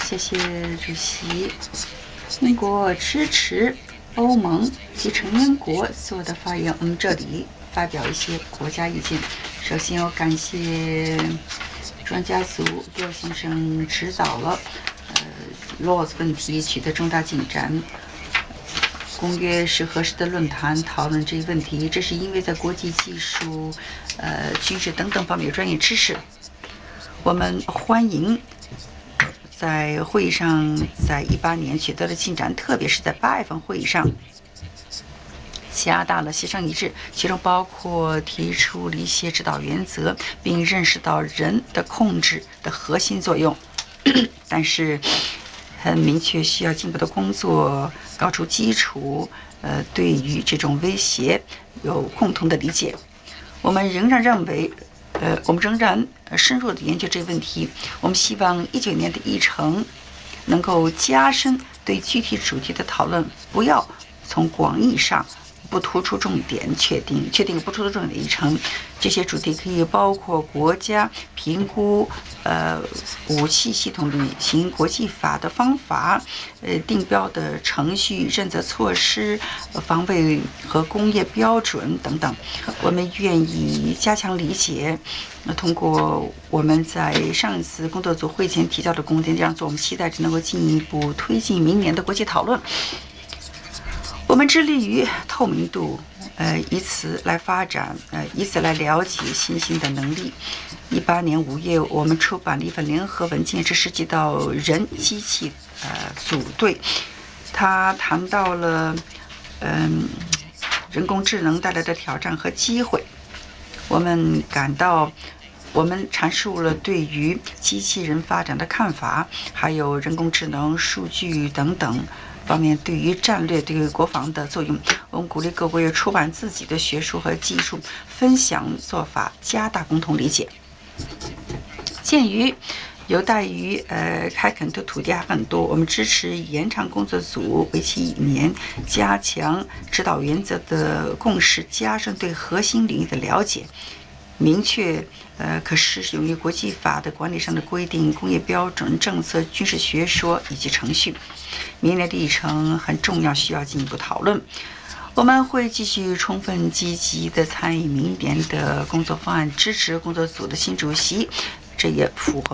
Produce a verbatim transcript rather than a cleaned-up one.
谢谢主席。英国支持欧盟及成员国所有的发言，我们这里发表一些国家意见。首先，要感谢专家组给我先生指导了，呃 ，laws 问题取得重大进展。公约是合适的论坛讨论这一问题，这是因为在国际技术、呃军事等等方面有专业知识。我们欢迎在会议上在一八年取得了进展，特别是在八月份会议上加大了协商一致，其中包括提出了一些指导原则，并认识到人的控制的核心作用。但是很明确需要进一步的工作搞出基础，呃，对于这种威胁有共同的理解。我们仍然认为，呃，我们仍然深入的研究这个问题。我们希望一九年的议程能够加深对具体主题的讨论，不要从广义上不突出重点，确定确定不突出重点的议程。这些主题可以包括国家评估呃武器系统履行国际法的方法，呃定标的程序、认责措施、防卫和工业标准等等。我们愿意加强理解，那通过我们在上一次工作组会前提交的工作，这样做我们期待着能够进一步推进明年的国际讨论。我们致力于透明度，呃，以此来发展，呃，以此来了解新兴的能力。一八年五月，我们出版了一份联合文件，这涉及到人机器呃组队，他谈到了嗯、呃、人工智能带来的挑战和机会。我们感到。我们阐述了对于机器人发展的看法，还有人工智能、数据等等方面对于战略、对于国防的作用。我们鼓励各国出版自己的学术和技术，分享做法，加大共同理解。鉴于有待于呃开垦的土地还很多，我们支持延长工作组为期一年，加强指导原则的共识，加深对核心领域的了解。明确呃可适用于国际法的管理上的规定、工业标准、政策、军事学说以及程序。明年的议程很重要，需要进一步讨论。我们会继续充分积极地参与明年的工作方案，支持工作组的新主席，这也符合